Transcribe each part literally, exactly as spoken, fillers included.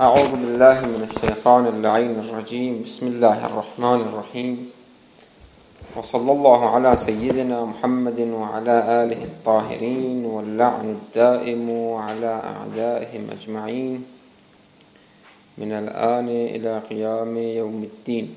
أعوذ بالله من الشيطان اللعين الرجيم. بسم الله الرحمن الرحيم، وصلى الله على سيدنا محمد وعلى آله الطاهرين، واللعن الدائم على أعدائهم أجمعين من الآن إلى قيام يوم الدين.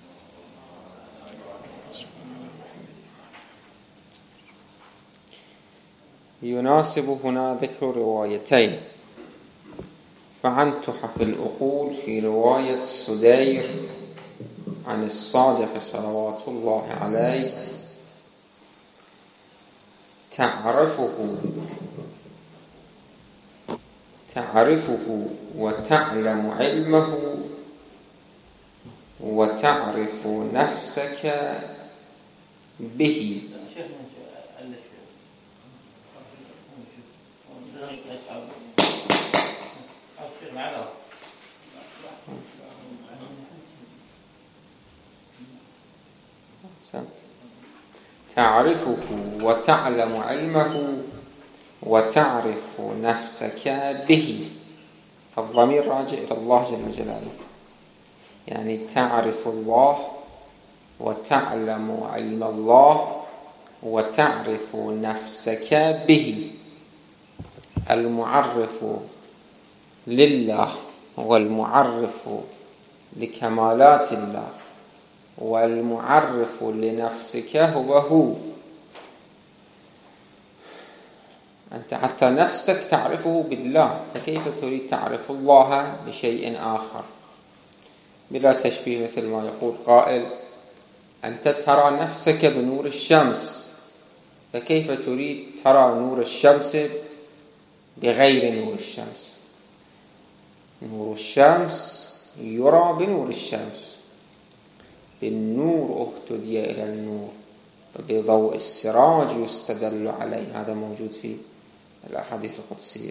يناسب هنا ذكر روايتين: فعن تحف العقول في رواية سدير عن الصادق صلوات الله عليه تعرفه تعرفه وتعلم علمه وتعرف نفسك به. تعرفه وتعلم علمه وتعرف نفسك به. الضمير راجع إلى الله جل جلاله، يعني تعرف الله وتعلم علم الله وتعرف نفسك به. المعرف لله والمعرف لكمالات الله والمعرف لنفسك هو هو. أنت حتى نفسك تعرفه بالله، فكيف تريد تعرف الله بشيء آخر؟ بلا تشبيه، مثل ما يقول قائل: أنت ترى نفسك بنور الشمس، فكيف تريد ترى نور الشمس بغير نور الشمس؟ نور الشمس يرى بنور الشمس، بالنور اهتدي إلى النور، وبضوء السراج يستدل عليه. هذا موجود في الأحاديث القدسية.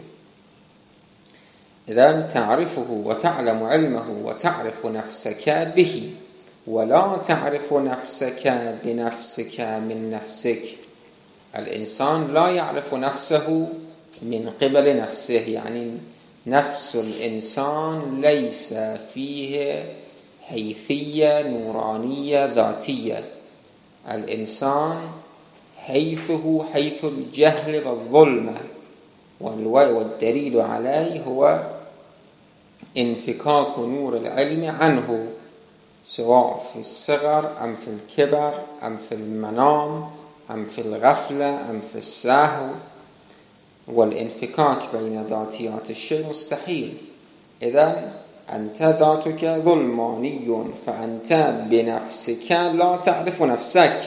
إذن تعرفه وتعلم علمه وتعرف نفسك به، ولا تعرف نفسك بنفسك من نفسك. الإنسان لا يعرف نفسه من قبل نفسه، يعني نفس الإنسان ليس فيه حيثية نورانية ذاتية. الإنسان حيثه حيث الجهل والظلمة، والدليل عليه هو انفكاك نور العلم عنه، سواء في الصغر أم في الكبر أم في المنام أم في الغفلة أم في السهو. والانفكاك بين ذاتيات الشيء مستحيل. إذن أنت ذاتك ظلماني، فأنت بنفسك لا تعرف نفسك،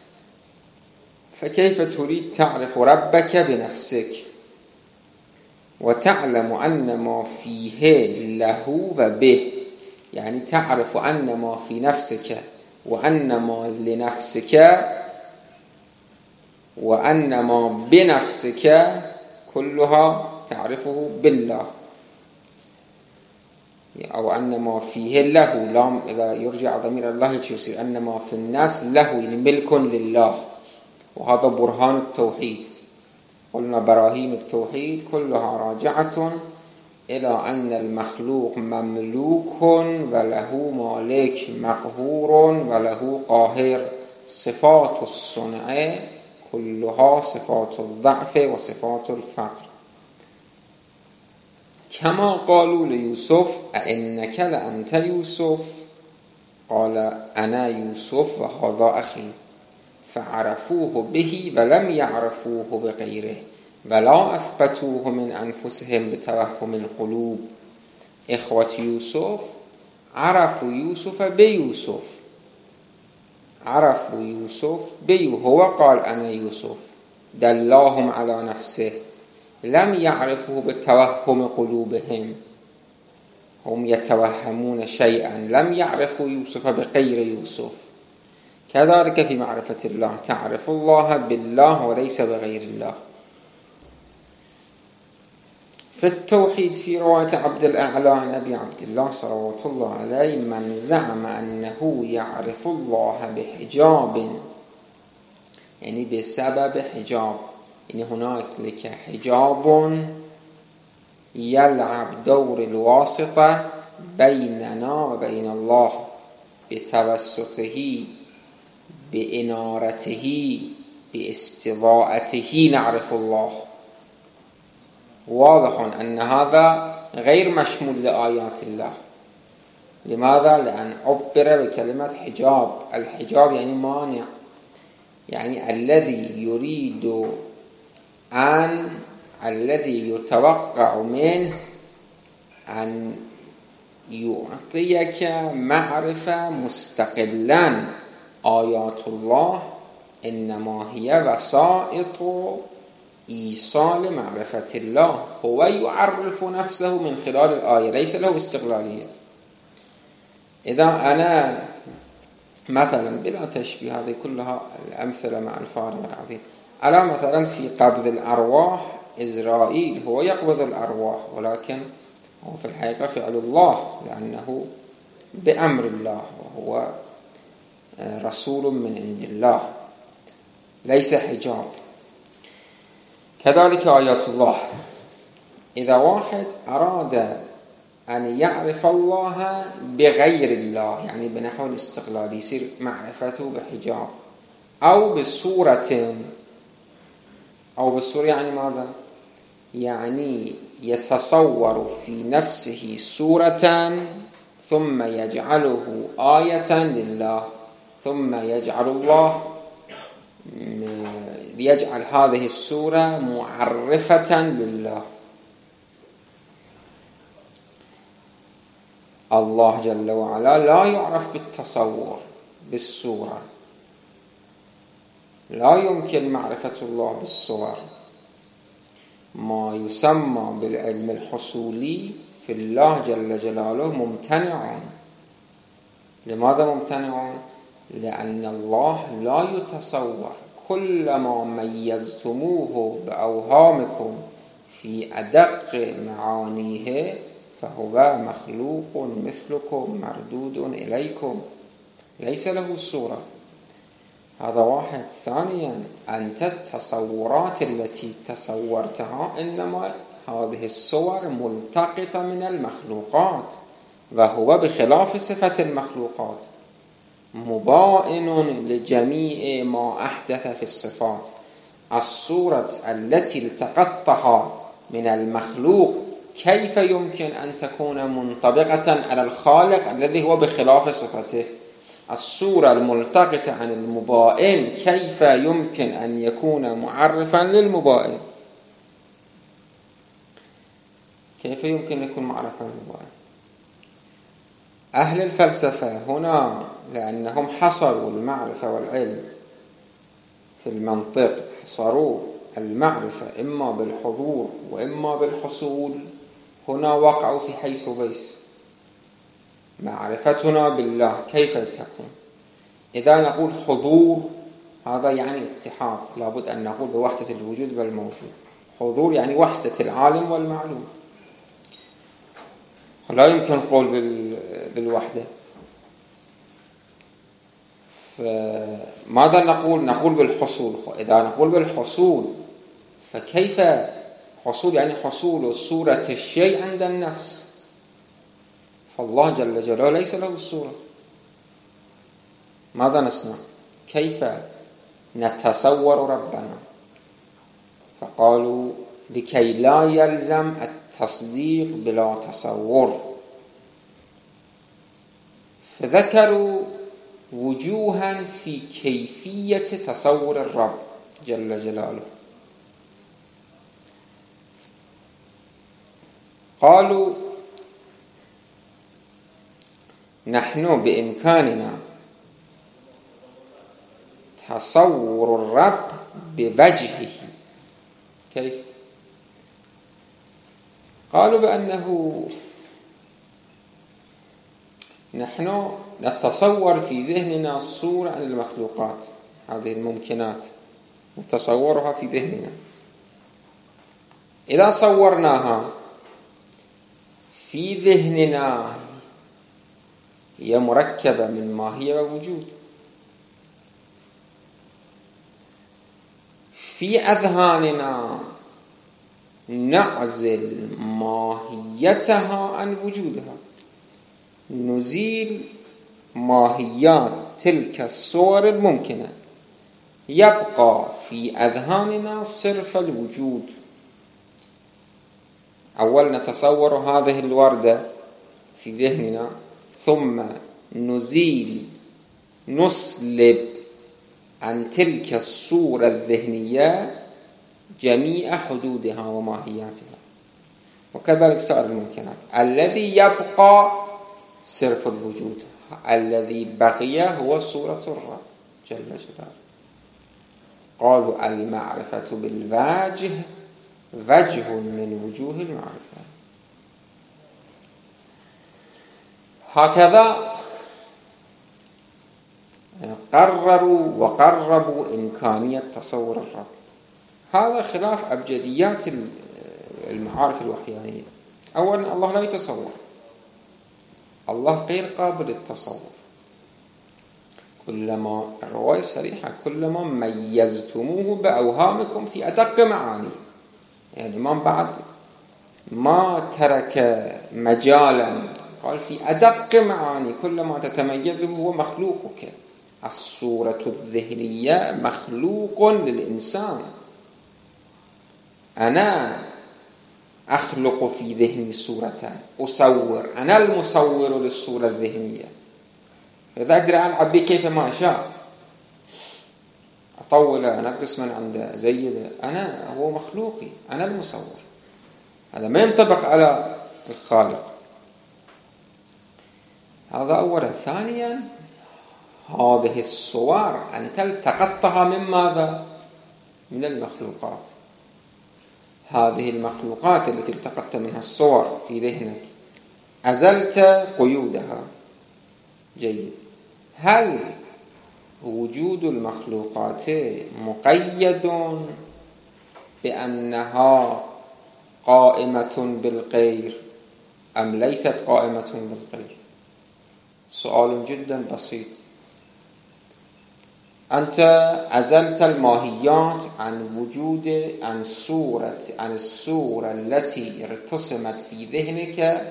فكيف تريد تعرف ربك بنفسك؟ وتعلم أن ما فيه له وبه، يعني تعرف أن ما في نفسك وأن ما لنفسك وأن ما بنفسك كلها تعرفه بالله، أو أن ما فيه له. لام إذا يرجع ضمير الله يصير أن ما في الناس له، يعني ملك لله. وهذا برهان التوحيد. قلنا براهين التوحيد كلها راجعة إلى أن المخلوق مملوك وله مالك، مقهور وله قاهر. صفات الصنع كلها صفات الضعف وصفات الفقر. كما قالوا ليوسف: أئنك لأنت يوسف؟ قال: أنا يوسف وهذا أخي. فعرفوه به ولم يعرفوه بغيره، ولا أثبتوه من أنفسهم بتوهم القلوب. إخوة يوسف عرفوا يوسف بيوسف، عرفوا يوسف بيو، هو قال أنا يوسف، دلاهم على نفسه. لم يعرفوه بتوهم قلوبهم، هم يتوهمون شيئا. لم يعرفوا يوسف بغير يوسف. كذلك في معرفة الله، تعرف الله بالله وليس بغير الله. في التوحيد في رواية عبد الأعلى عن أبي عبد الله صلوات الله عليه: من زعم أنه يعرف الله بحجاب، يعني بسبب حجاب، يعني هناك لك حجاب يلعب دور الواسطة بيننا وبين الله بتوسطه، بإنارته، باستضاءته نعرف الله. واضح أن هذا غير مشمول لآيات الله. لماذا؟ لأن عبر بكلمة حجاب. الحجاب يعني مانع، يعني الذي يريد أن الذي يتوقع منه أن يعطيك معرفة مستقلا. آيات الله إنما هي وسائط إيصال معرفة الله. هو يعرف نفسه من خلال الآية، ليس له استقلالية. إذا أنا مثلا بلا تشبيه، هذه كلها الأمثلة مع الفارق العظيم. أنا مثلا في قبض الأرواح، إسرائيل هو يقبض الأرواح، ولكن هو في الحقيقة فعل الله، لأنه بأمر الله، وهو رسول من عند الله، ليس حجاب. كذلك آيات الله. إذا واحد أراد أن يعرف الله بغير الله، يعني بنحو الاستقلال، يصير معرفته بحجاب أو بصورة، أو بالصورة يعني ماذا؟ يعني يتصور في نفسه صورة ثم يجعله آية لله، ثم يجعل الله يجعل هذه الصورة معرفة لله. الله جل وعلا لا يعرف بالتصور، بالصورة. لا يمكن معرفة الله بالصور. ما يسمى بالعلم الحصولي في الله جل جلاله ممتنع. لماذا ممتنع؟ لأن الله لا يتصور. كلما ميزتموه بأوهامكم في أدق معانيه فهو مخلوق مثلكم مردود إليكم، ليس له صورة. هذا واحد. ثانيا، أنت التصورات التي تصورتها إنما هذه الصور ملتقطة من المخلوقات، وهو بخلاف صفة المخلوقات، مبائن لجميع ما أحدث في الصفات. الصورة التي التقطها من المخلوق كيف يمكن أن تكون منطبقة على الخالق الذي هو بخلاف صفته؟ الصورة الملتقطة عن المبائن كيف يمكن أن يكون معرفا للمبائن؟ كيف يمكن أن يكون معرفا للمبائن؟ أهل الفلسفة هنا لأنهم حصروا المعرفة والعلم في المنطق، حصروا المعرفة إما بالحضور وإما بالحصول، هنا وقعوا في حيث بيس. معرفتنا بالله كيف تكون؟ إذا نقول حضور هذا يعني اتحاد، لابد أن نقول بوحدة الوجود والموجود. حضور يعني وحدة العالم والمعلوم، لا يمكن القول بالوحدة. فماذا نقول؟ نقول بالحصول. إذا نقول بالحصول فكيف حصول؟ يعني حصول صورة الشيء عند النفس. فالله جل جلاله ليس له الصورة. ماذا نصنع؟ كيف نتصور ربنا؟ فقالوا لكي لا يلزم التصديق بلا تصور، فذكروا وجوها في كيفية تصور الرب جل جلاله. قالوا نحن بإمكاننا تصور الرب بوجهه. كيف؟ قالوا بأنه نحن نتصور في ذهننا صورة عن المخلوقات، هذه الممكنات نتصورها في ذهننا. إذا صورناها في ذهننا هي مركبة من ماهية ووجود. في أذهاننا نعزل ماهیتها عن وجودها، نزيل ماهیات تلك الصور الممكنة، يبقى في أذهاننا صرف الوجود. أول نتصور هذه الوردة في ذهننا، ثم نزيل نسلب عن تلك الصورة الذهنية جميع حدودها وماهياتها، وكذلك سائر الممكنات. الذي يبقى صرف الوجود، الذي بقي هو صورة الرب جل جلاله. قالوا المعرفة بالواجه وجه من وجوه المعرفة. هكذا قرروا وقربوا إمكانية تصور الرب. هذا خلاف أبجديات المعارف الوحيانية. أولا الله لا يتصور، الله غير قابل للتصور. كلما الرواية صريحة، كلما ميزتموه بأوهامكم في أدق معاني. يعني الإمام بعد ما ترك مجالا، قال في أدق معاني كلما تتميزه هو مخلوقك. الصورة الذهنية مخلوق للإنسان. أنا أخلق في ذهني صورة، أصور، أنا المصور للصورة الذهنية. إذا أقدر ألعب به كيف ما أشاء، أطول أنقص من عند زيد، أنا هو مخلوقي، أنا المصور. هذا ما ينطبق على الخالق. هذا أولا. ثانيا، هذه الصور أنت التقطتها من ماذا؟ من المخلوقات. هذه المخلوقات التي التقطت منها الصور في ذهنك أزلت قيودها. جيد. هل وجود المخلوقات مقيد بأنها قائمة بالغير أم ليست قائمة بالغير؟ سؤال جدا بسيط. أنت أزلت الماهيات عن وجود عن صورة عن الصورة التي ارتسمت في ذهنك.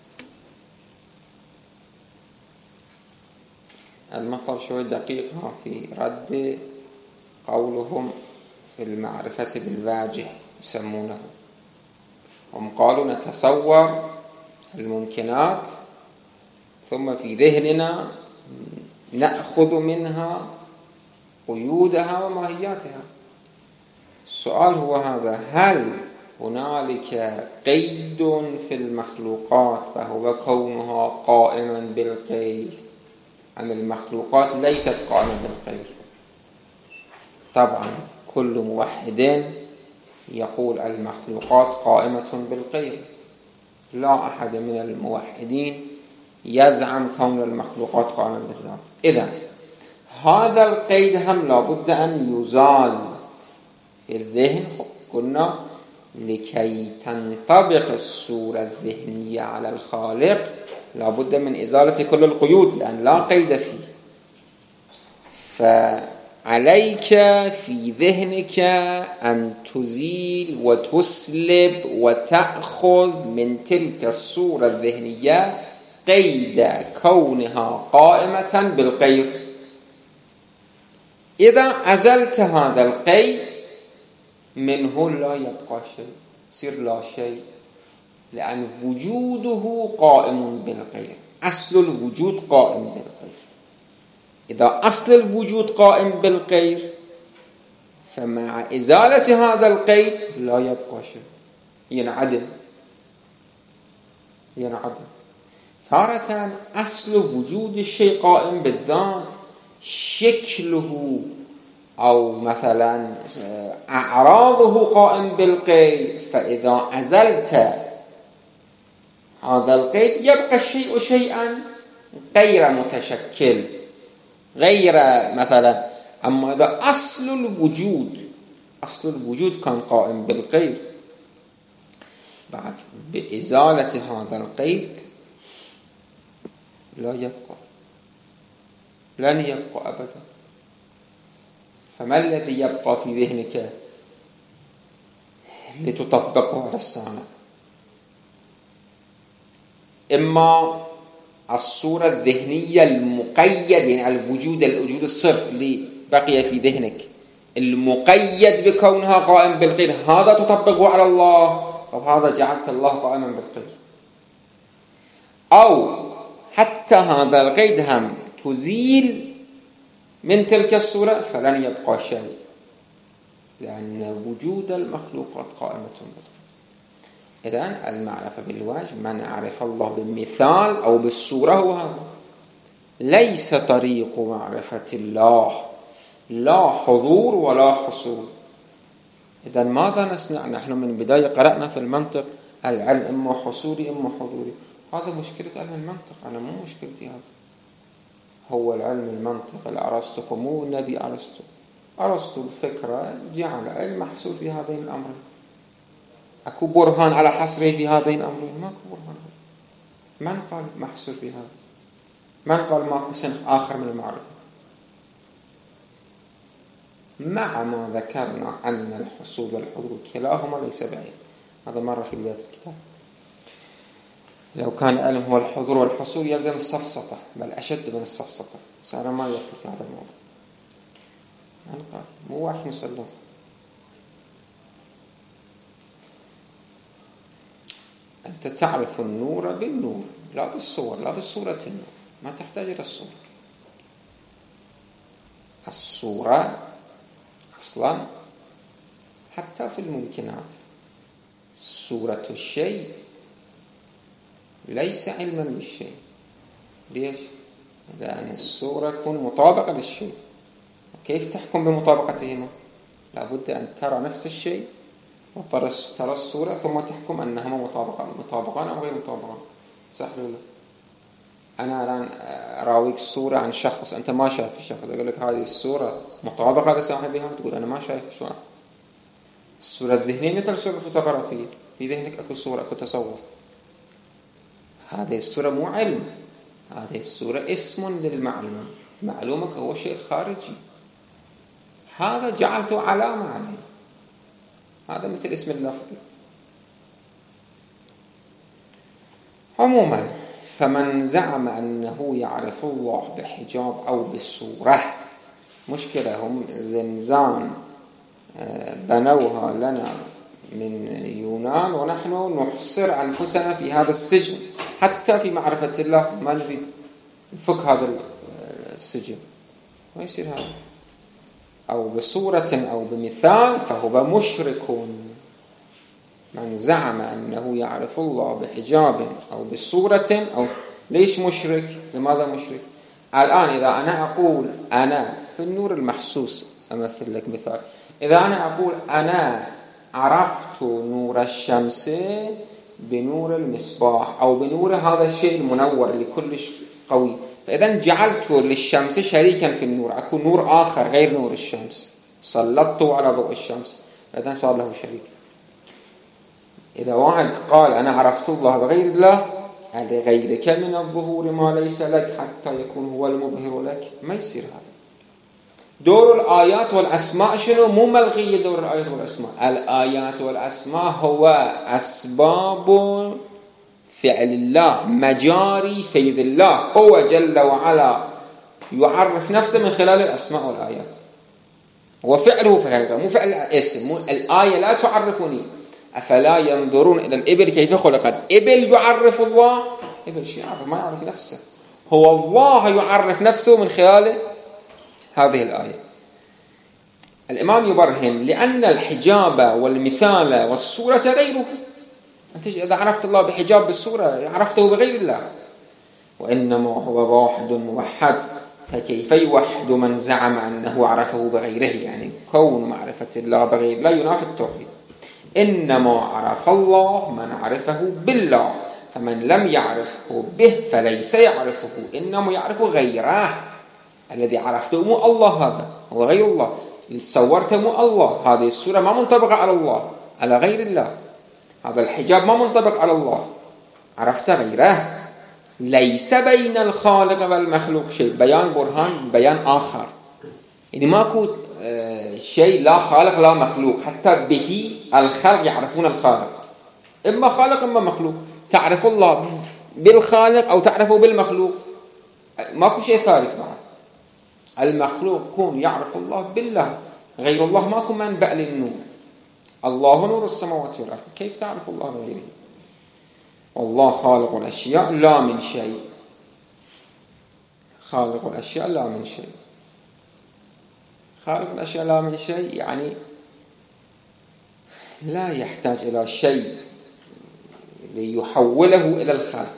المطلب شوي دقيق في رد قولهم في المعرفة بالواجه يسمونه. هم قالوا نتصور الممكنات ثم في ذهننا نأخذ منها قيودها وماهياتها. السؤال هو هذا: هل هنالك قيد في المخلوقات وهو كونها قائما بالغير أم المخلوقات ليست قائمة بالغير؟ طبعا كل موحد يقول المخلوقات قائمة بالغير. لا أحد من الموحدين يزعم كون المخلوقات قائمة بالذات. إذن هذا القيد هم لابد أن يزال في الذهن. قلنا لكي تنطبق الصورة الذهنية على الخالق لابد من إزالة كل القيود، لأن لا قيد فيه. فعليك في ذهنك أن تزيل وتسلب وتأخذ من تلك الصورة الذهنية قيد كونها قائمة بالغير. إذا أزلت هذا القيد منه لا يبقى شيء، يصير لا شيء، لأن وجوده قائم بالغير. أصل الوجود قائم بالغير. إذا أصل الوجود قائم بالغير فمع إزالة هذا القيد لا يبقى شيء، ينعدم ينعدم. تارة أصل وجود الشيء قائم بالذات، شكله أو مثلا أعراضه قائم بالغير. فإذا أزلت هذا القيد يبقى الشيء شيئا غير متشكل، غير مثلا. أما إذا أصل الوجود أصل الوجود كان قائم بالغير، بعد بإزالة هذا القيد لا يبقى، لن يبقى أبدا. فما الذي يبقى في ذهنك؟ لتطبقه على الصانع. إما الصورة الذهنية المقيد، يعني الوجود الوجود الصرف اللي بقي في ذهنك المقيد بكونها قائم بالغير، هذا تطبقه على الله، طب هذا جعلت الله قائما بالغير. أو حتى هذا القيد هم تزيل من تلك الصورة فلن يبقى شيء، لأن وجود المخلوقات قائمة بالغير. إذن المعرفة بالوجه من عرف الله بالمثال أو بالصورة هو هذا. ليس طريق معرفة الله لا حضور ولا حصول. إذن ماذا نصنع؟ نحن من بداية قرأنا في المنطق العلم إما حصولي إما حضوري. هذا مشكلة علم المنطق، أنا مو مشكلتي هذا. هو العلم المنطق الأرسطو مو نبي أرسطو. أرسطو الفكرة جعل علم محصول في هذين الأمرين. أكو برهان على حصره في هذين الأمرين؟ ماكو برهان. من قال محصول في هذا؟ من قال ماكو صنف آخر من المعرفة؟ مع ما ذكرنا أن الحصول والحضور كلاهما ليس بعيد. هذا مرة في بداية الكتاب. لو كان العلم هو الحضور والحصول يلزم السفسطة، بل أشد من السفسطة. صار ما يدخل في هذا الموضوع. من قال؟ مو واحد مسلم. أنت تعرف النور بالنور لا بالصور، لا بالصورة النور، ما تحتاج إلى الصورة. الصورة أصلا حتى في الممكنات صورة الشيء ليس علما بالشيء. ليش؟ لأن الصورة تكون مطابقة للشيء. كيف تحكم بمطابقتهما؟ لابد أن ترى نفس الشيء وترى الصورة ثم تحكم أنهما مطابقان مطابقان أو غير مطابقان. صح ولا؟ أنا الآن أراويك صورة عن شخص أنت ما شايف الشخص، أقول لك هذه الصورة مطابقة لصاحبها، تقول أنا ما شايف شو. الصورة الذهنية مثل الصورة الفوتوغرافية، في ذهنك أكو صورة أكو تصور. هذه الصورة مو علم، هذه الصورة اسم للمعلوم. معلومك هو شيء خارجي، هذا جعلته علامة عليه. هذا مثل اسم اللفظ. عموما فمن زعم أنه يعرف الله بحجاب أو بالصورة، مشكلة هم زنزان بنوها لنا من يونان ونحن نحصر أنفسنا في هذا السجن. حتى في معرفة الله ما نريد نفك هذا السجن، ما يصير هذا. أو بصورة أو بمثال فهو مشرك. من زعم أنه يعرف الله بحجاب أو بصورة أو ليش مشرك؟ لماذا مشرك؟ الآن إذا أنا أقول أنا في النور المحسوس، أمثل لك مثال، إذا أنا أقول أنا عرفت نور الشمس بنور المصباح أو بنور هذا الشيء المنور اللي كلش قوي، فإذا جعلت للشمس شريكا في النور. أكو نور آخر غير نور الشمس سلطته على ضوء الشمس، فإذا صار له شريك. إذا واحد قال أنا عرفت الله بغير الله، لغيرك من الظهور ما ليس لك حتى يكون هو المظهر لك، ما يصير هذا. دور الآيات والأسماء شنو؟ مو ملغية دور الآيات والأسماء. الآيات والأسماء هو أسباب فعل الله، مجاري فيض الله. هو جل وعلا يعرف نفسه من خلال الأسماء والآيات، وفعله فعله مو فعل اسم. مو الآية لا تعرفني أفلا ينظرون إلى الإبل كيف خلقت. إبل يعرف الله؟ إبل شيء يعرف، ما يعرف نفسه. هو الله يعرف نفسه من خلال هذه الآية. الإمام يبرهن لأن الحجاب والمثال والصورة غيره. أنت إذا عرفت الله بحجاب بالصورة عرفته بغير الله. وإنما هو واحد موحد، فكيف يوحد من زعم أنه عرفه بغيره؟ يعني كون معرفة الله بغير لا ينافي التوحيد. إنما عرف الله من عرفه بالله، فمن لم يعرفه به فليس يعرفه، إنما يعرف غيره. الذي عرفته مو الله، هذا هو غير الله. اللي تصورته مو الله، هذه الصورة ما منطبقة على الله، على غير الله. هذا الحجاب ما منطبق على الله، عرفت غيره. ليس بين الخالق والمخلوق شيء. بيان برهان بيان آخر، يعني ماكو شيء لا خالق لا مخلوق، حتى به الخلق يعرفون الخالق، إما خالق إما مخلوق. تعرف الله بالخالق أو تعرفه بالمخلوق، ماكو شيء ثالث بعد. المخلوق كون يعرف الله بالله، غير الله ماكو منبع للنور. الله نور السماوات والأرض، كيف تعرف الله بغيره؟ والله خالق الأشياء لا من شيء، خالق الأشياء لا من شيء. خالق الأشياء لا من شيء يعني لا يحتاج إلى شيء ليحوله إلى الخلق.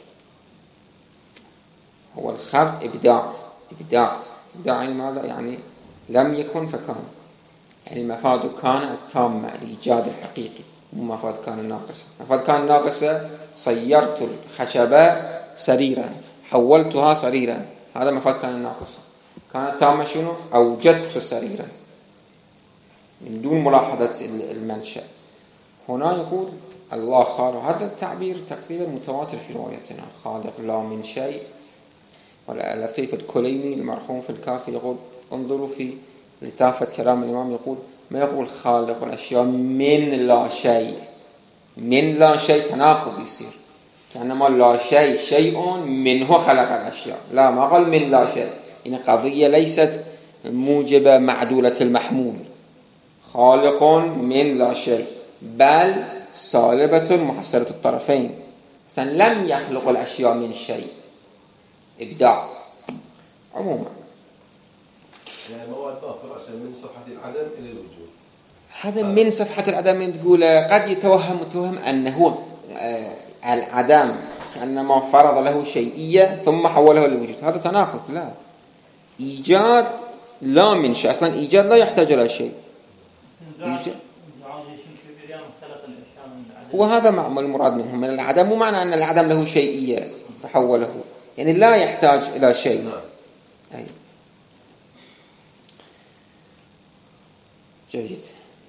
هو الخلق إبداع، إبداع إبداع يعني ماذا؟ يعني لم يكن فكان، يعني مفاد كان التامة، الإيجاد الحقيقي، مو مفاد كان الناقصة. مفاد كان الناقصة صيرت الخشبة سريرا، حولتها سريرا، هذا مفاد كان الناقصة. كانت تامة شنو؟ أوجدت سريرا من دون ملاحظة المنشأ. هنا يقول الله خالق، هذا التعبير تقريبا متواتر في روايتنا، خالق لا من شيء. واللطيف الكليني المرحوم في الكافي يقول انظروا في لطافة كلام الإمام، يقول ما يقول خالق الأشياء من لا شيء، من لا شيء تناقض يصير، كأنما لا شيء شيء منه خلق الأشياء، لا ما قال من لا شيء. إن قضية ليست موجبة معدولة المحمول، خالق من لا شيء، بل صالبة محصلة الطرفين. لم يخلق الأشياء من شيء، إبداع عموما. يعني هو الضاف رأسا من صفحة العدم إلى الوجود. هذا من صفحة العدم تقول قد يتوهم متوهم أنه العدم كأنما فرض له شيئية ثم حوله للوجود، هذا تناقض. لا، إيجاد لا من شيء، أصلا إيجاد لا يحتاج إلى شيء. وهذا معنى المراد منهم من العدم، مو معنى أن العدم له شيئية فحوله، يعني لا يحتاج إلى شيء. أي جيد،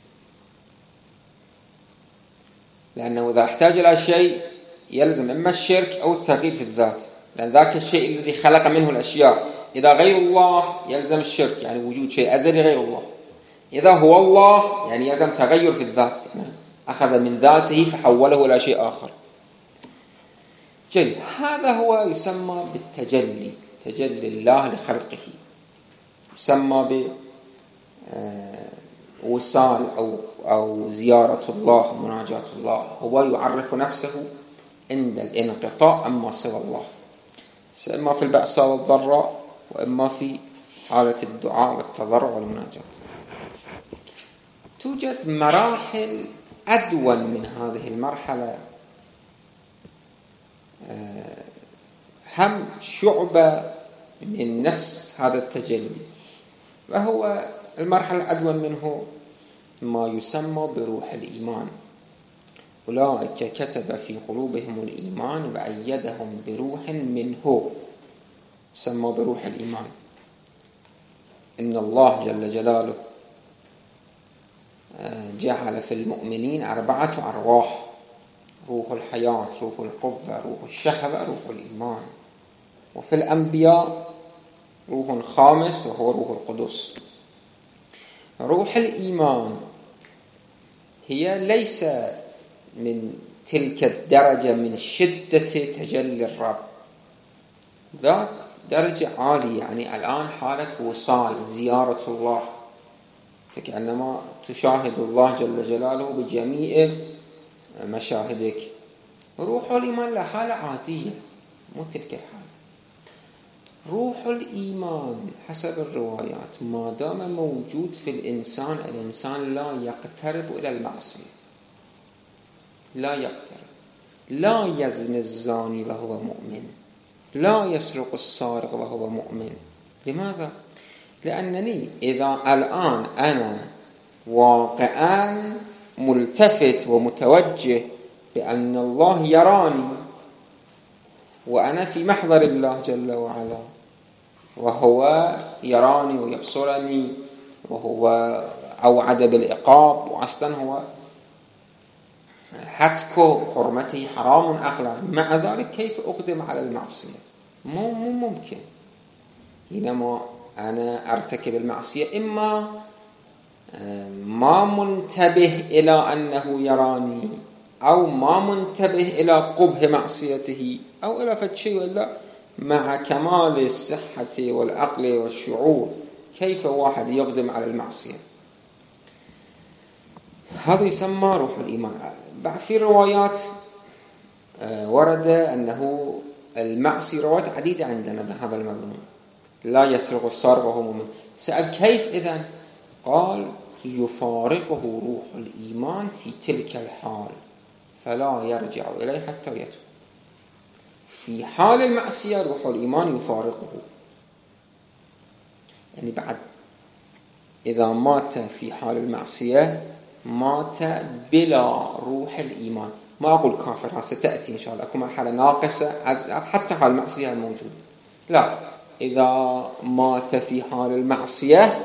لأنه إذا احتاج إلى شيء يلزم إما الشرك أو التغيير في الذات، لأن ذاك الشيء الذي خلق منه الأشياء إذا غير الله يلزم الشرك، يعني وجود شيء أزلي غير الله. إذا هو الله يعني يلزم تغير في الذات، يعني أخذ من ذاته فحوله إلى شيء آخر. جيد، هذا هو يسمى بالتجلي، تجلي الله لخلقه، يسمى ب وصال أو أو زيارة الله، مناجاة الله. هو يعرف نفسه عند الانقطاع أما سوى الله، إما في البأساء والضراء وإما في حالة الدعاء والتضرع والمناجاة. توجد مراحل أدون من هذه المرحلة، هم شعبة من نفس هذا التجلي، وهو المرحلة الأدون منه ما يسمى بروح الإيمان. أولئك كتب في قلوبهم الإيمان وأيدهم بروح منه، يسمى بروح الإيمان. إن الله جل جلاله جعل في المؤمنين أربعة أرواح: روح الحياة، روح القوة، روح الشهوة، روح الإيمان. وفي الأنبياء روح خامس وهو روح القدس. روح الإيمان هي ليس من تلك الدرجة من شدة تجلي الرب، ذاك درجة عالية، يعني الآن حالة وصال، زيارة الله، فكأنما تشاهد الله جل جلاله بجميع مشاهدك. روح الإيمان لا، حالة عادية، مو تلك الحالة. روح الإيمان حسب الروايات ما دام موجود في الإنسان، الإنسان لا يقترب إلى المعصية، لا يقترب. لا يزني الزاني وهو مؤمن، لا يسرق السارق وهو مؤمن. لماذا؟ لأنني إذا الآن أنا واقعا ملتفت ومتوجه بأن الله يراني وأنا في محضر الله جل وعلا، وهو يراني ويبصرني، وهو أوعد بالعقاب، وأصلا هو حتكه حرمته حرام عقلا، مع ذلك كيف أقدم على المعصية؟ مو مو ممكن. حينما أنا أرتكب المعصية إما ما منتبه إلى أنه يراني، أو ما منتبه إلى قبح معصيته، أو إلى فد شيء، إلا مع كمال الصحة والعقل والشعور كيف واحد يقدم على المعصية. هذا يسمى روح الإيمان. بعد في روايات ورد أنه المعصية، روايات عديدة عندنا بهذا المضمون، لا يسرق السارق وهو مؤمن. سأل كيف إذن؟ قال يفارقه روح الإيمان في تلك الحال فلا يرجع إليه حتى يتوب. في حال المعصية روح الإيمان يفارقه، يعني بعد إذا مات في حال المعصية مات بلا روح الإيمان. ما أقول كافر، ستأتي إن شاء الله، أكون مرحلة ناقصة حتى حال المعصية الموجود. لا، إذا مات في حال المعصية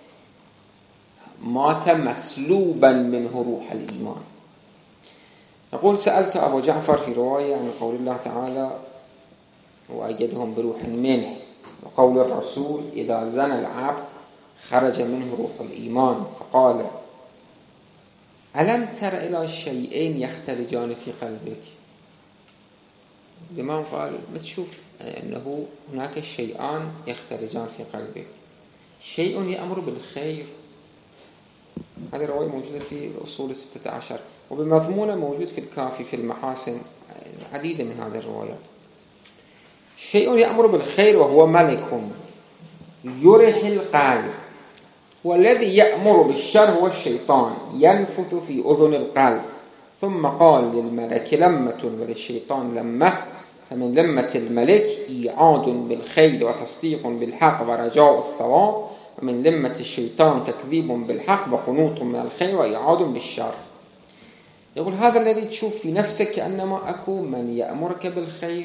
مات مسلوبا منه روح الإيمان. نقول سألت أبو جعفر في رواية عن قول الله تعالى وأيدهم بروح منه، وقول الرسول إذا زنى العبد خرج منه روح الإيمان، فقال ألم تر إلى شيئين يختلجان في قلبك؟ الإمام قال ما تشوف أنه هناك شيئان يختلجان في قلبك، شيء يأمر بالخير، هذه الرواية موجودة في الأصول الستة عشر، وبمضمونة موجود في الكافي في المحاسن عديدة من هذه الروايات. شيء يأمر بالخير وهو ملك يرح القلب، والذي يأمر بالشر هو الشيطان ينفث في أذن القلب. ثم قال للملك لمة وللشيطان لمة، فمن لمة الملك إيعاد بالخير وتصديق بالحق ورجاء الثواب، ومن لمة الشيطان تكذيب بالحق وقنوط من الخير وإيعاد بالشر. يقول هذا الذي تشوف في نفسك كأنما أكو من يأمرك بالخير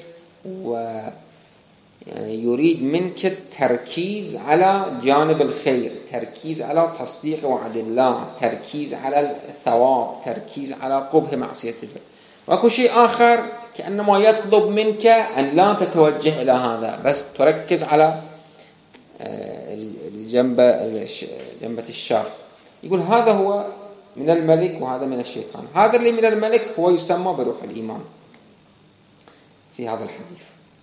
ويريد منك التركيز على جانب الخير، تركيز على تصديق وعد الله، تركيز على الثواب، تركيز على قبح معصية الله. وأكو شيء آخر كأنما يطلب منك أن لا تتوجه إلى هذا، بس تركز على الجنبة جنبة الشر. يقول هذا هو من الملك وهذا من الشيطان. هذا اللي من الملك هو يسمى بروح الإيمان في هذا الحديث،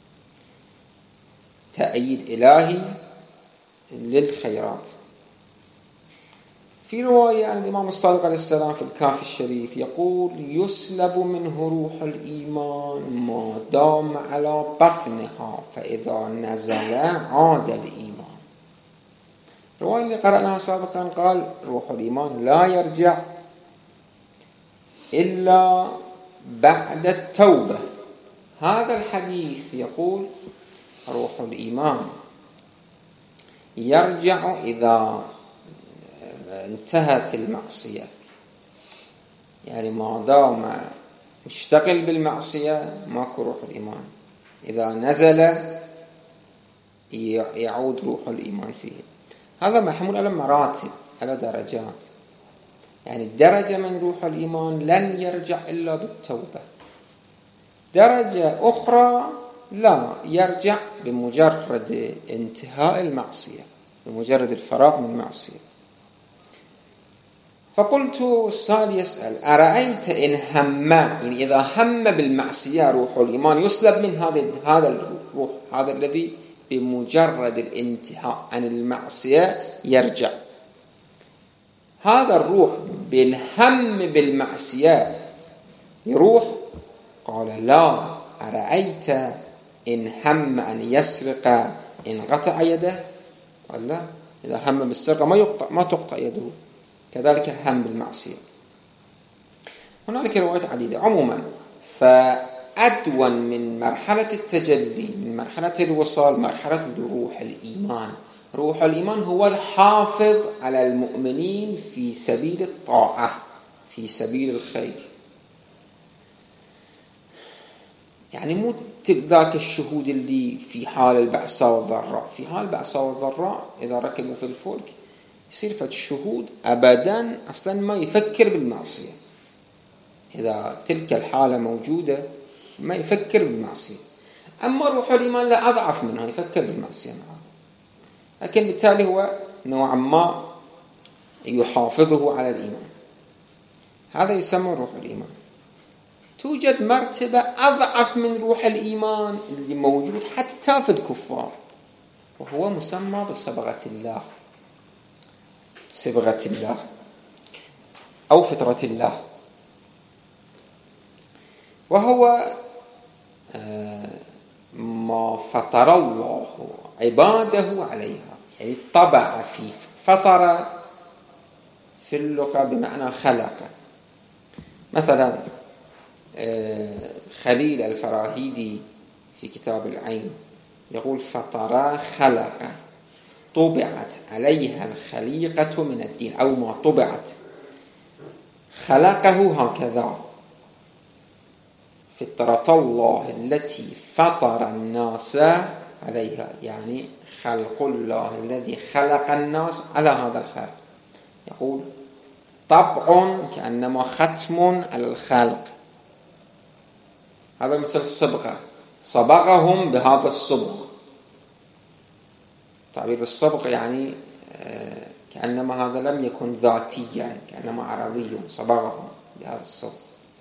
تأييد إلهي للخيرات. في رواية عن الإمام الصادق عليه السلام في الكافي الشريف يقول يسلب منه روح الإيمان ما دام على بطنها، فإذا نزل عاد الإيمان. الرواية اللي قرأناها سابقا قال روح الإيمان لا يرجع إلا بعد التوبة. هذا الحديث يقول روح الإيمان يرجع إذا انتهت المعصية، يعني ما دام مشتغل بالمعصية ماكو روح الإيمان. إذا نزل يعود روح الإيمان فيه. هذا محمول على مراتب، على درجات، يعني درجة من روح الإيمان لن يرجع إلا بالتوبة، درجة أخرى لا يرجع بمجرد انتهاء المعصية، بمجرد الفراغ من المعصية. فقلت السائل يسأل أرأيت إن هم، يعني إذا هم بالمعصية روح الإيمان يسلب من هذا هذا الروح، هذا الذي بمجرد الانتهاء عن المعصية يرجع. هذا الروح بالهم بالمعصية يروح؟ قال لا. أرأيت إن هم أن يسرق انقطع يده؟ قال لا، إذا هم بالسرقة ما يقطع ما تقطع يده، كذلك هم بالمعصية. هنالك روايات عديدة. عموما فأدون من مرحلة التجلي، من مرحلة الوصال، مرحلة روح الإيمان. روح الإيمان هو الحافظ على المؤمنين في سبيل الطاعة، في سبيل الخير. يعني مو ذاك الشهود اللي في حال البأساء والضراء. في حال البأساء والضراء إذا ركبوا في الفلك يصير فت الشهود أبدا أصلا ما يفكر بالمعصية. إذا تلك الحالة موجودة ما يفكر بالمعصية. أما روح الإيمان لا، أضعف منها، يفكر بالمعصية معه، لكن بالتالي هو نوعا ما يحافظه على الإيمان. هذا يسمى روح الإيمان. توجد مرتبة أضعف من روح الإيمان اللي موجود حتى في الكفار، وهو مسمى بصبغة الله، صبغة الله أو فطرة الله، وهو ما فطر الله عباده عليها، يعني طبع في فطر في اللغة بمعنى خلق. مثلا خليل الفراهيدي في كتاب العين يقول فطر خلق، طبعت عليها الخليقة من الدين، أو ما طبعت، خلقه هكذا. فطرة الله التي فطر الناس عليها، يعني خلق الله الذي خلق الناس على هذا الخلق. يقول طبع كأنما ختم على الخلق، هذا مثل الصبغة، صبغهم بهذا الصبغ. تعبير الصبغ يعني كأنما هذا لم يكن ذاتيا، كأنما عرضي، صبغهم بهذا الصبغ.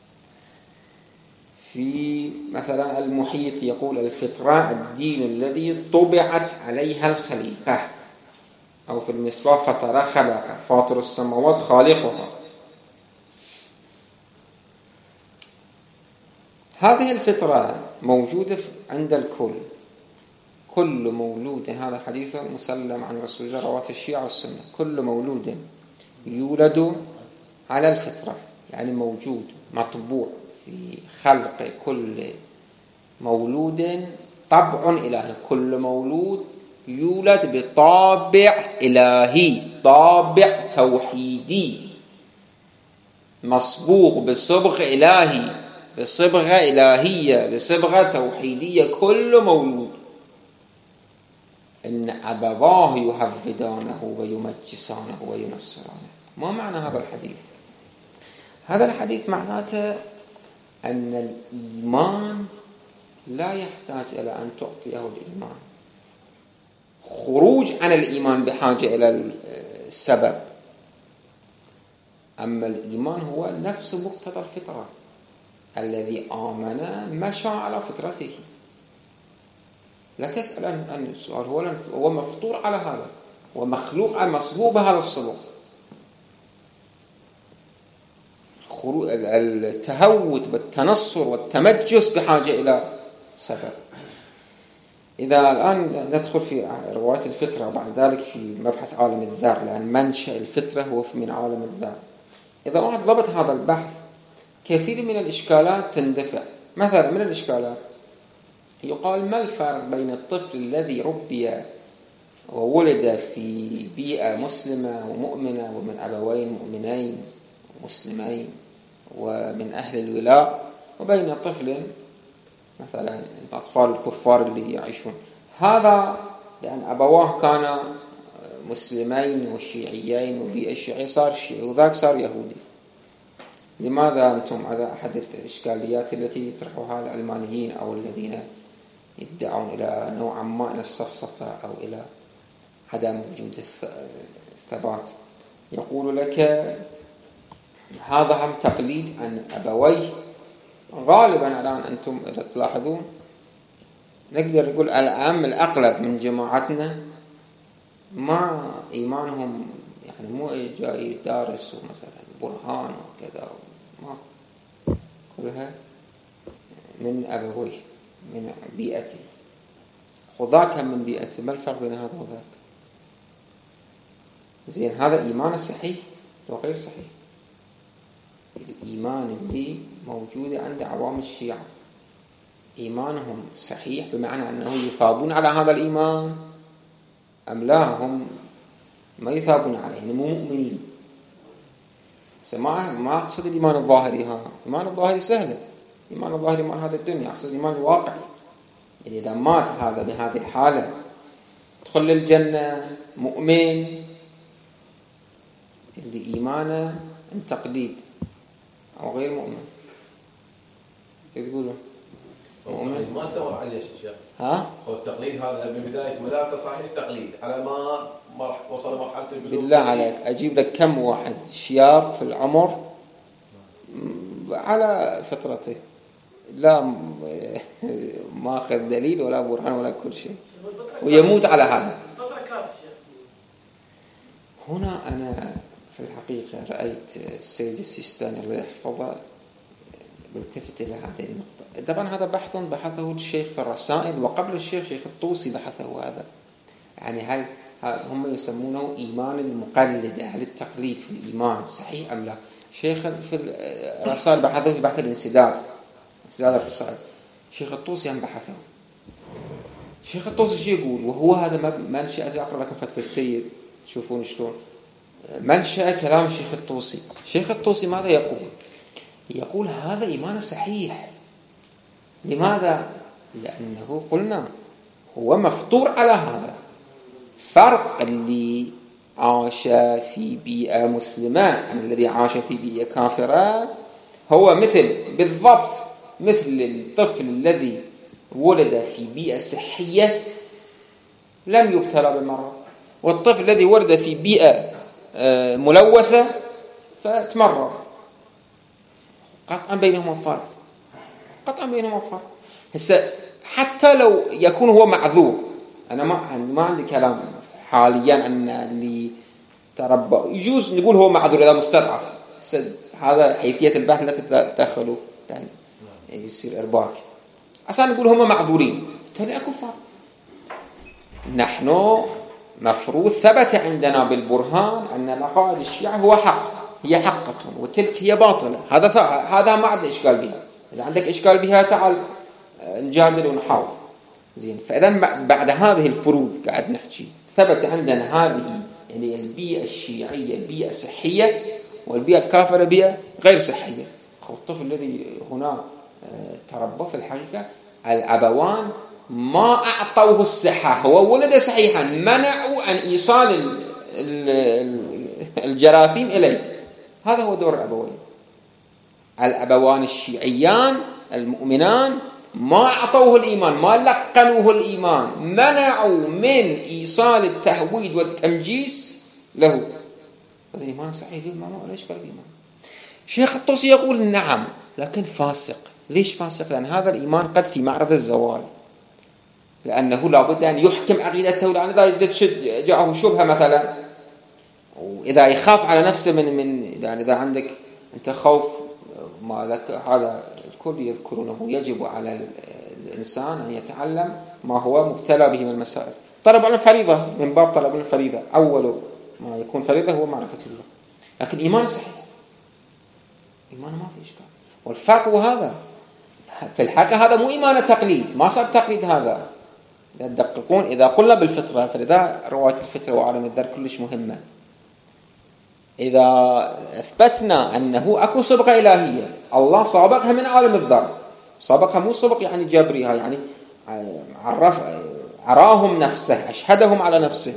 في مثلا المحيط يقول الفطرة الدين الذي طبعت عليها الخليقة، أو في المصباح فطر خلق، فاطر السماوات خالقها. هذه الفطرة موجودة عند الكل، كل مولود، هذا حديث مسلم عن رسول الله رواه الشيعة والسنة، كل مولود يولد على الفطرة، يعني موجود مطبوع في خلق كل مولود طبع إلهي. كل مولود يولد بطابع إلهي، طابع توحيدي، مصبوغ بصبغ إلهي، بصبغة إلهية، بصبغة توحيدية. كل مولود إن أبواه يهودانه ويمجسانه وينصرانه. ما معنى هذا الحديث؟ هذا الحديث معناته أن الإيمان لا يحتاج إلى أن تعطيه الإيمان، خروج عن الإيمان بحاجة إلى السبب، أما الإيمان هو نفس مقتضى الفطرة، الذي آمن مشى على فطرته. لا تسأل عن السؤال، هو هو مفطور على هذا، ومخلوق على مصبوب هذا الصبغ. التهود والتنصر والتمجس بحاجة إلى سبب. إذا الآن ندخل في رواية الفطرة وبعد ذلك في مبحث عالم الذر، لأن منشأ الفطرة هو من عالم الذر. إذا واحد ضبط هذا البحث كثير من الإشكالات تندفع. مثلا من الإشكالات يقال ما الفرق بين الطفل الذي ربي وولد في بيئة مسلمة ومؤمنة ومن أبوين مؤمنين مسلمين ومن أهل الولاء، وبين طفل مثلا الأطفال الكفار اللي يعيشون هذا لأن أبواه كانا مسلمين وشيعيين وبيئة الشيعية صار شيعي وذاك صار يهودي. لماذا أنتم؟ هذا أحد الإشكاليات التي يطرحها العلمانيين أو الذين يدعون إلى نوع ما من السفسطة أو إلى عدم وجود الثبات. يقول لك هذا هم تقليد عن أبويه. غالبا الآن أنتم إذا تلاحظون نقدر نقول العام الأغلب من جماعتنا ما إيمانهم يعني مو جاي يدارسوا مثلا برهان وكذا، ما كلها من أبويه من بيئته، وذاك من بيئته. ما الفرق بين هذا وذاك؟ زين هذا إيمان صحيح وغير صحيح. الإيمان اللي موجود عند عوام الشيعة إيمانهم صحيح بمعنى أنهم يثابون على هذا الإيمان أم لا؟ هم ما يثابون عليه، هم مؤمنين. ما ما أقصد الإيمان الظاهري، ها الإيمان الظاهري سهل، الإيمان الظاهري مال هذا الدنيا، أقصد الإيمان الواقعي. يعني إذا مات هذا بهذه الحالة تدخل الجنة مؤمن اللي إيمانه عن تقليد أو غير مؤمن. كيف تقولوا؟ مؤمن ما استوى عليه شيء. ها؟ هو التقليد هذا من بداية مدارته صحيح تقليد على ما مرح وصل مرحلة البلوغ. بالله عليك أجيب لك كم واحد شياب في العمر على فطرته، لا ماخذ دليل ولا برهان ولا كل شيء، ويموت على هذا. هنا أنا في الحقيقة رأيت السيد السيستاني الله يحفظه بالتفت إلى هذه النقطة. طبعا هذا بحث بحثه الشيخ في الرسائل، وقبل الشيخ شيخ الطوسي بحثه هذا. يعني هل هم يسمونه إيمان المقلد، هل التقليد في الإيمان صحيح أم لا؟ شيخ في الرسائل بحثه في بحث الانسداد، انسداد الرسائل. شيخ الطوسي هم بحثه. شيخ الطوسي شو يقول؟ وهو هذا منشأ، أقرأ لكم فتوى السيد تشوفون شلون منشأ كلام شيخ الطوسي. شيخ الطوسي ماذا يقول؟ يقول هذا إيمان صحيح. لماذا؟ لأنه قلنا هو مفطور على هذا. فرق اللي عاش في بيئة مسلمة عن الذي عاش في بيئة كافرة، هو مثل بالضبط مثل الطفل الذي ولد في بيئة صحية لم يبتلى بالمرض، والطفل الذي ولد في بيئة ملوثة فتمرض. قطعا بينهما فرق، قطعا بينهما فرق. هسه حتى لو يكون هو معذور، أنا ما ما عندي كلام حاليا أن اللي تربى يجوز نقول هو معذور إذا مستضعف، هذا حيثية البحث لا تتدخلوا يعني يصير إرباك. عشان نقول هم معذورين تاني أكو فرق. نحن مفروض ثبت عندنا بالبرهان أن عقائد الشيعة هو حق، هي حقة وتلك هي باطلة. هذا هذا ما عندنا إشكال بها. إذا عندك إشكال بها تعال نجادل ونحاول. زين، فإذا بعد هذه الفروض قاعد نحكي ثبت عندنا هذه يعني البيئة الشيعية بيئة صحية، والبيئة الكافرة بيئة غير صحية. الطفل الذي هنا تربى في الحقيقة الأبوان ما أعطوه الصحة، هو ولد صحيحا، منعوا عن إيصال الجراثيم إليه. هذا هو دور الأبوين. الأبوان الشيعيان المؤمنان ما أعطوه الإيمان، ما لقنوه الإيمان، منعوا من إيصال التهويد والتمجيس له. هذا إيمان صحيح، ما ما ليش قال الإيمان. شيخ الطوسي يقول نعم لكن فاسق. ليش فاسق؟ لأن هذا الإيمان قد في معرض الزوال، لأنه لابد أن يحكم عقيدته. لأن إذا جاءه شبهة مثلا، وإذا يخاف على نفسه من من يعني إذا عندك أنت خوف ما ذاك، هذا الكل يذكرونه. يجب على الإنسان أن يتعلم ما هو مبتلى به من المسائل. طلب علم فريضة، من باب طلب علم الفريضة أول ما يكون فريضة هو معرفة الله. لكن إيمان صحيح، إيمان ما في إشكال. والفرق هو هذا. في الحقيقة هذا مو إيمان تقليد، ما صار تقليد. هذا تدققون إذا قلنا بالفطرة، فلذا رواية الفطرة وعالم الذر كلش مهمة. إذا أثبتنا أنه أكو سبقة إلهية، الله سابقها من عالم الذر، سابقها مو سبق يعني جبريها، يعني عرف عراهم نفسه، أشهدهم على نفسه.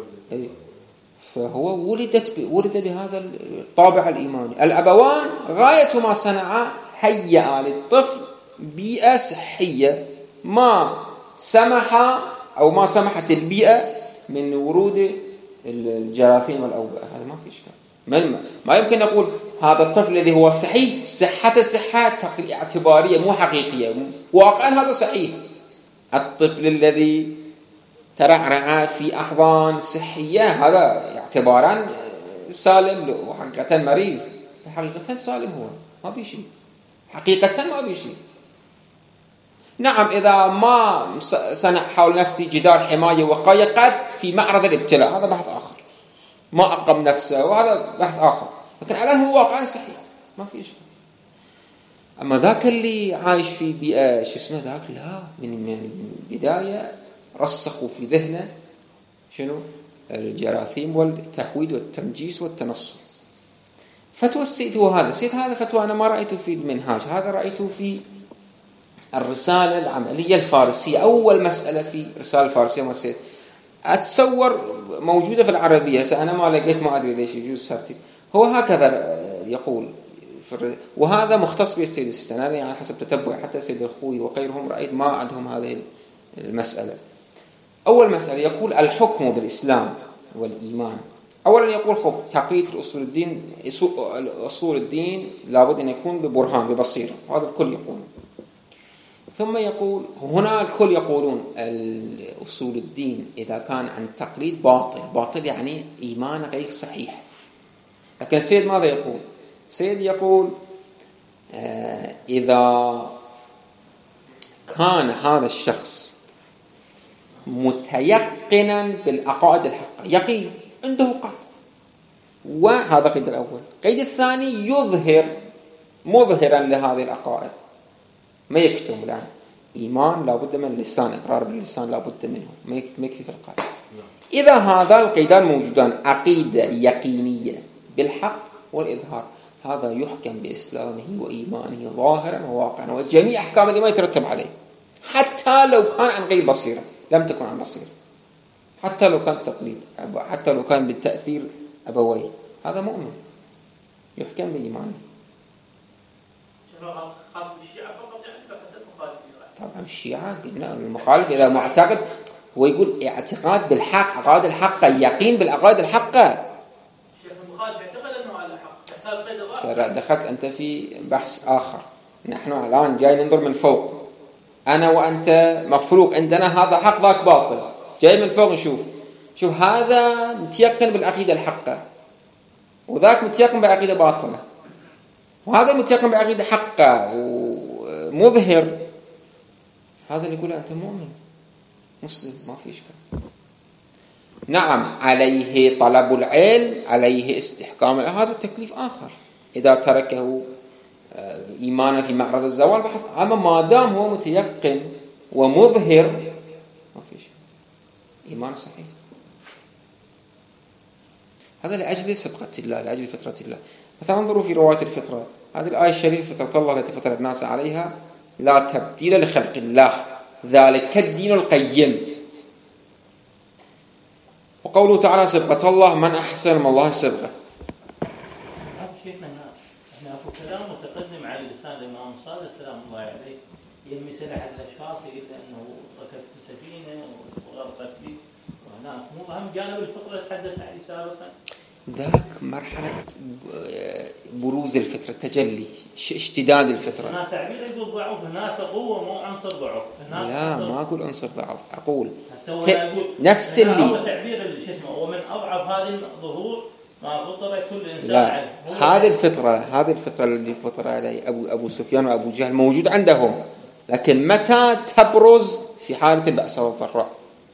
فهو ولدت ولد بهذا الطابع الإيماني. الأبوان غاية ما صنعا هيئا للطفل بيئة صحية، ما سمح أو ما سمحت البيئة من ورود الجراثيم والأوبئة. هذا ما في إشكال. ما يمكن نقول هذا الطفل الذي هو صحيح صحة صحة اعتبارية مو حقيقية، واقعا هذا صحيح. الطفل الذي ترعرع في أحضان صحية هذا اعتبارا سالم له، وحقيقة مريض. حقيقة سالم هو، ما بيشي حقيقة ما بيشي. نعم إذا ما صنع حول نفسي جدار حماية وقاية قد في معرض الابتلاء، هذا بحث آخر. ما أقم نفسه وهذا بحث آخر. لكن الآن هو واقعا صحيح، ما في إشكال. أما ذاك اللي عايش في بيئة شو اسمه ذاك، لا، من البداية رسخوا في ذهنه شنو الجراثيم والتهويد والتمجيس والتنصر. فتوى السيد هو هذا. السيد هذا فتوى أنا ما رأيته في المنهاج، هذا رأيته في الرسالة العملية الفارسية. أول مسألة في رسالة الفارسية ما السيد أتصور موجودة في العربية، أنا ما لقيت، ما أدري ليش، يجوز فرتي. هو هكذا يقول في، وهذا مختص بالسيد السيستاني. أنا يعني حسب تتبع حتى السيد الخوي وغيرهم رأيت ما عندهم هذه المسألة. أول مسألة يقول الحكم بالإسلام والإيمان. أولا يقول خب تقليد في أصول الدين أصول الدين لابد أن يكون ببرهان ببصيرة، هذا الكل يقول. ثم يقول هنا الكل يقولون أصول الدين إذا كان عن تقليد باطل، باطل يعني إيمان غير صحيح. لكن السيد ماذا يقول؟ السيد يقول آه إذا كان هذا الشخص متيقنا بالعقائد الحقة، يقين عنده قط، وهذا قيد الأول. قيد الثاني يظهر مظهرا لهذه العقائد، ما يكتم الآن. إيمان لابد من اللسان، إقرار باللسان لابد منه، ما يكفي في القلب. إذا هذا القيدان موجودان، عقيدة يقينية بالحق والإظهار، هذا يحكم بإسلامه وإيمانه ظاهرا وواقعا، وجميع أحكام الإيمان يترتب عليه، حتى لو كان عن غير بصيرة، لم تكن عن بصيرة، حتى لو كان تقليد، حتى لو كان بالتأثير أبوي، هذا مؤمن يحكم بإيمانه. طبعا الشيعة قلنا المخالف إذا معتقد، هو يقول اعتقاد بالحق، عقائد الحقة، يقين بالعقائد الحقة. شيخ المخالف يعتقد أنه على حق. دخلت أنت في بحث آخر. نحن الآن جاي ننظر من فوق، أنا وأنت مفروق، عندنا هذا حق ذاك باطل، جاي من فوق نشوف، شوف هذا متيقن بالعقيدة الحقة وذاك متيقن بعقيدة باطلة، وهذا متيقن بعقيدة حقة ومظهر، هذا اللي يقول أنت مؤمن مسلم، ما في إشكال. نعم عليه طلب العلم، عليه استحكام، هذا التكليف آخر. إذا تركه إيمانا في معرض الزوال بحث، أما ما دام هو متيقن ومظهر ما في شيء، إيمان صحيح. هذا لأجل سبقة الله، لأجل فطرة الله. مثلا انظروا في رواية الفطرة، هذه الآية الشريفة: فطرة الله التي فطر الناس عليها لا تبديل لخلق الله ذلك الدين القيم. وقوله تعالى: سبقة الله، من أحسن من الله سبقة. شيخنا احنا اكو كلام متقدم على لسان الامام الصادق سلام الله عليه، يلمس احد الاشخاص يقول انه ركبت سفينه وغرقت فيه، وهناك مو اهم جانب الفطره تحدث عليه سابقا. ذاك مرحله بروز الفطره، تجلي اشتداد الفطره. هنا تعبير يقول ضعف، هناك قوه مو عنصر ضعف. لا ما اقول عنصر ضعف، اقول ت... نفس اللي هو تعبير شو اسمه، هو من اضعف هذه الظهور ما فطر كل انسان. لا هذه الفطره، هذه الفطره اللي فطر عليه ابو ابو سفيان وابو جهل موجود عندهم، لكن متى تبرز؟ في حاله البأس والضراء.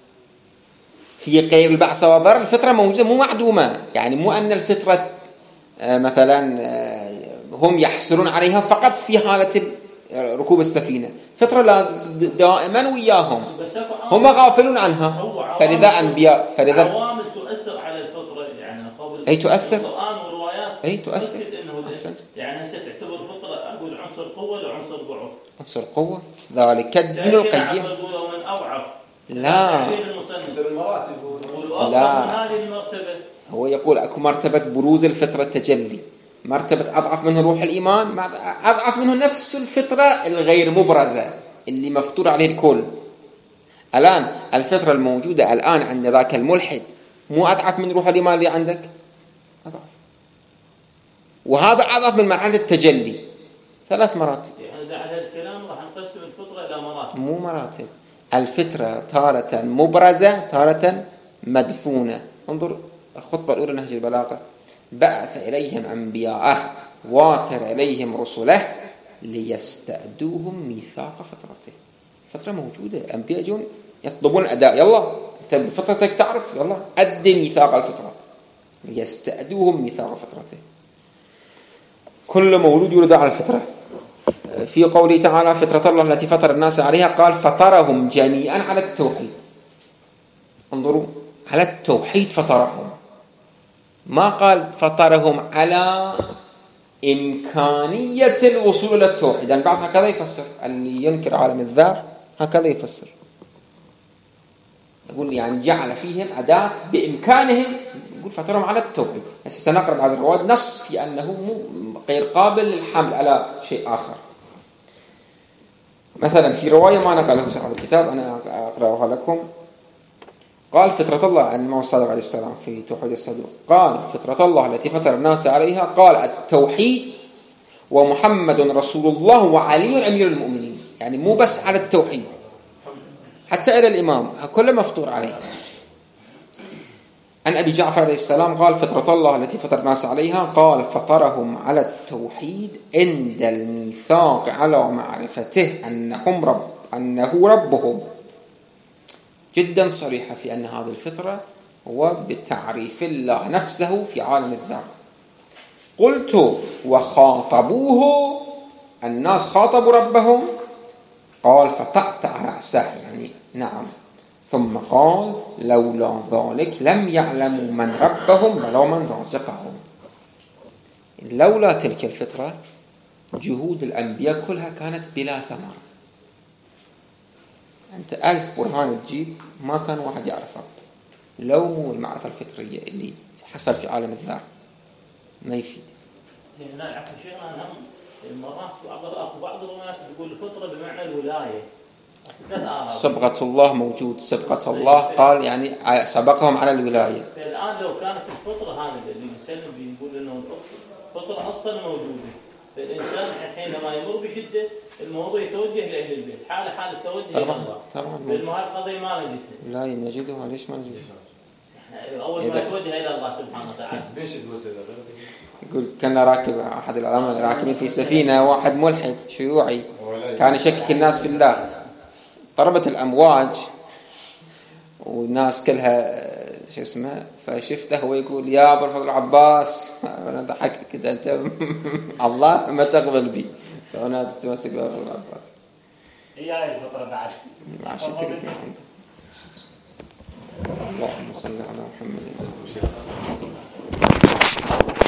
في غير البأس والضراء الفطره موجوده، مو معدومه، يعني مو ان الفطره مثلا هم يحصلون عليها فقط في حاله ركوب السفينه، فطره لازم دائما وياهم، هم غافلون عنها. فلذا انبياء، فلذا عوامل تؤثر على الفطره، يعني قبل اي تؤثر القرآن والروايات اي تؤثر انه يعني هسه تعتبر الفطره اقول عنصر قوه ولا عنصر ضعف؟ عنصر قوه، ذلك الدين القيم. من اضعف لا المراتب، لا هذه المرتبه. هو يقول اكو مرتبه بروز الفطره التجلي، مرتبه اضعف منه روح الايمان، اضعف منه نفس الفطره الغير مبرزه اللي مفطور عليه الكل. الان الفطره الموجوده الان عند ذاك الملحد مو اضعف من روح الايمان اللي عندك؟ اضعف. وهذا اضعف من مرحله التجلي، ثلاث مراتب. يعني بعد الكلام راح نقسم الفطره الى مراتب، مو مراتب. الفطره تاره مبرزه، تاره مدفونه. انظر الخطبه الاولى نهج البلاغه: بعث اليهم انبياءه واتر اليهم رسله ليستأدوهم ميثاق فطرته. فترة موجودة، أنبياء يجون يطلبون أداء، يلا أنت بفطرتك تعرف، يلا أدي ميثاق الفطرة، ليستأدوهم ميثاق فطرته. كل مولود يولد على الفطرة. في قوله تعالى: فطرة الله التي فطر الناس عليها، قال: فطرهم جميعا على التوحيد. انظروا، على التوحيد فطرهم، ما قال فطرهم على إمكانية الوصول إلى التوحيد. يعني بعض هكذا يفسر، اللي ينكر عالم الذر هكذا يفسر، يقول يعني جعل فيهم أداة بإمكانهم، يقول فطرهم على التوحيد. هسه سنقرأ بعض الروايات نص في أنه غير قابل للحمل على شيء آخر. مثلا في رواية ما نقله صاحب الكتاب، أنا أقرأها لكم: قال فطرة الله، الإمام الصادق عليه السلام في توحيد الصدوق قال فطرة الله التي فطر الناس عليها، قال التوحيد ومحمد رسول الله وعلي أمير المؤمنين. يعني مو بس على التوحيد، حتى إلى الإمام كله مفطور عليه. عن أبي جعفر عليه السلام قال فطرة الله التي فطر الناس عليها، قال فطرهم على التوحيد عند الميثاق على معرفته أنهم رب أنه ربهم. جدا صريحة في أن هذه الفطرة هو بتعريف الله نفسه في عالم الذر. قلت وخاطبوه، الناس خاطبوا ربهم، قال فطأطع رأسه، يعني نعم. ثم قال لولا ذلك لم يعلموا من ربهم ولا من رازقهم. لولا تلك الفطرة جهود الأنبياء كلها كانت بلا ثمر. أنت ألف برهان تجيب ما كان واحد يعرفه لو مو المعرفة الفطرية اللي حصل في عالم الذر ما يفيد. هنا عفوا شيخنا هم المرات بعض الأخ بعض الروايات يقول الفطرة بمعنى الولاية. سبقة الله موجود، سبقة الله قال يعني سبقهم على الولاية. الآن لو كانت الفطرة هذا اللي بيسلم بيقول إنه الفطرة أصلا موجودة، فالإنسان حينما يمر بشدة الموضوع يتوجه لأهل البيت، حال حال التوجه إلى الله. طبعا بالمهار القضية ما نجدها. لا نجدها، ليش ما نجدها؟ أول ما يتوجه إلى الله سبحانه وتعالى. ليش تقول كذا؟ يقول كان راكب أحد العلماء راكبين في سفينة، واحد ملحد شيوعي كان يشكك الناس في الله، ضربت الأمواج والناس كلها شو اسمه، فشفته هو يقول يا أبو الفضل العباس، أنا ضحكت كده أنت الله ما تقبل بي، فأنا تتمسك بأبو الفضل العباس. هي الفطرة بعد. عشان تقول اللهم صل على محمد.